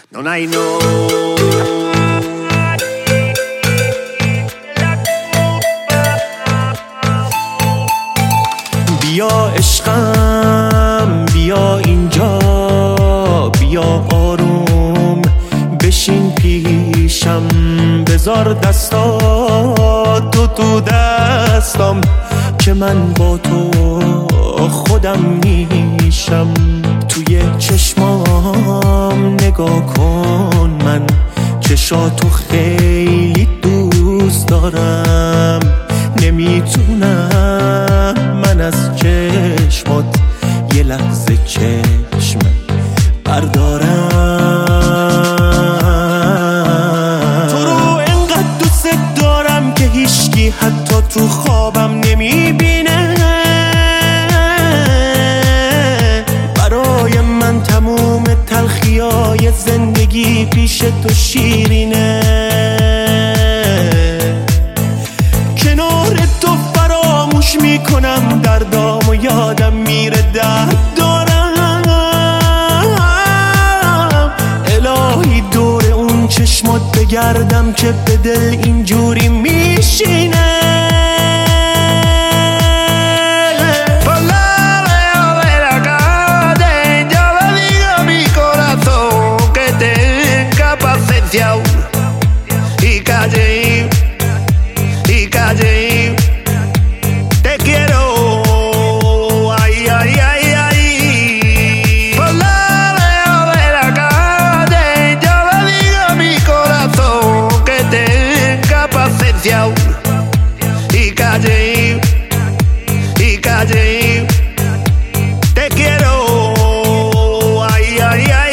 Non hay no. بیا عشقم بیا اینجا، بیا آروم بشین پیشم، بذار دستاتو تو دستم که من با تو خودم میشم. توی چشمام نگاه کن، من چشاتو خیلی دوست دارم، نمیتونم من از چشمات یه لحظه چشم بردارم. تو رو انقدر دوست دارم که هیچکی حتی تو خوابم نمیبینه. برای من تموم تلخیای زندگی پیش تو شیرینه. کنار تو فراموش میکنم دردام و یادم میره درد دارم. الهی دور اون چشمات بگردم که به دل اینجوری میشینه. Y calle, y calle, te quiero, ay, ay, ay, ay. Por la leo de la calle, yo le digo a mi corazón que tenga paciencia. Y calle, y calle, te quiero, ay, ay, ay.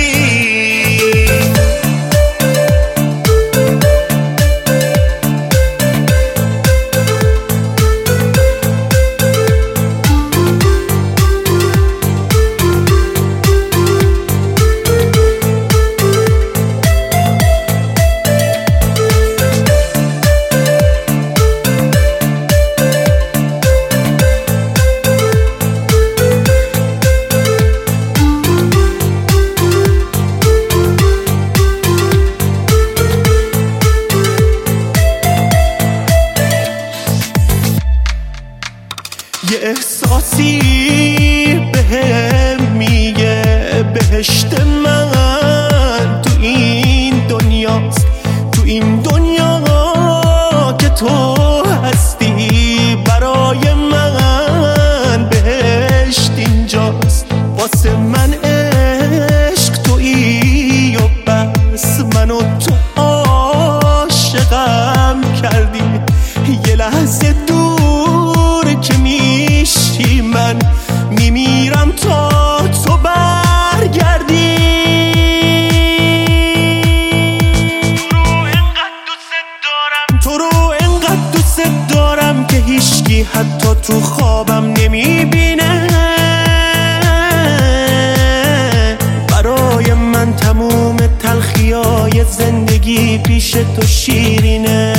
یه احساسی بهم میگه بهشت من تو این دنیاست، تو این دنیا که تو هستی. برای من بهشت اینجاست، واسه من عشق تویی و بس. منو تو عاشقم کردی، یه لحظه دور که میشی من میمیرم تا تو برگردی. تو رو انقدر دوست دارم که هیچکی حتی تو خوابم نمیبینه. برای من تموم تلخیای زندگی پیش تو شیرینه.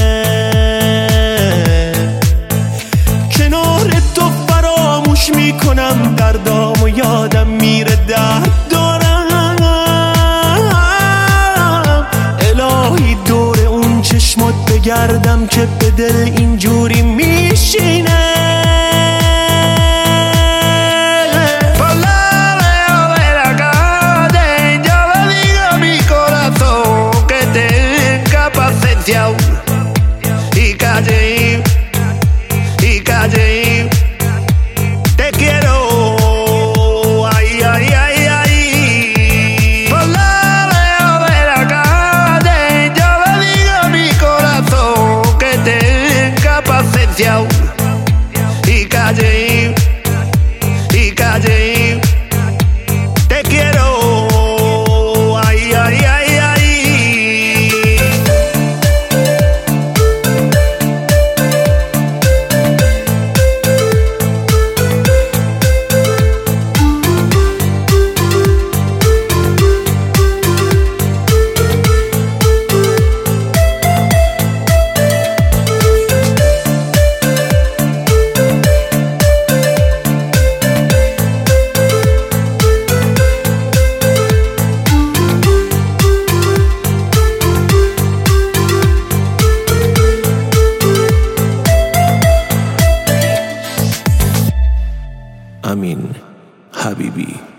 کنار تو فراموش میکنم دردام و یادم میره درد دارم. الهی دور اون چشمات بگردم که به دل اینجوری میشینه. Y calle, y calle, te quiero, ay, ay, ay, ay. Por la leo de la calle, yo le digo a mi corazón que tenga paciencia. امین حبیبی.